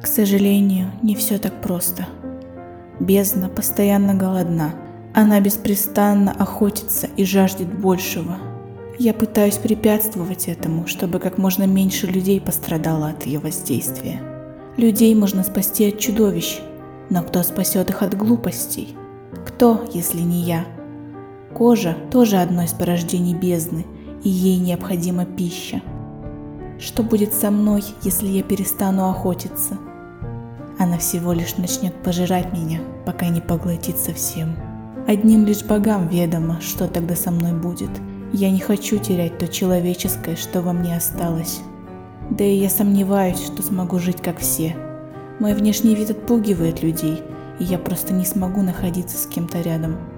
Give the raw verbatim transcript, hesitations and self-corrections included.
К сожалению, не все так просто. Бездна постоянно голодна. Она беспрестанно охотится и жаждет большего. Я пытаюсь препятствовать этому, чтобы как можно меньше людей пострадало от ее воздействия. Людей можно спасти от чудовищ, но кто спасет их от глупостей? Кто, если не я? Кожа тоже одно из порождений бездны, и ей необходима пища. Что будет со мной, если я перестану охотиться? Она всего лишь начнет пожирать меня, пока не поглотит совсем. Одним лишь богам ведомо, что тогда со мной будет. Я не хочу терять то человеческое, что во мне осталось. Да и я сомневаюсь, что смогу жить как все. Мой внешний вид отпугивает людей, и я просто не смогу находиться с кем-то рядом.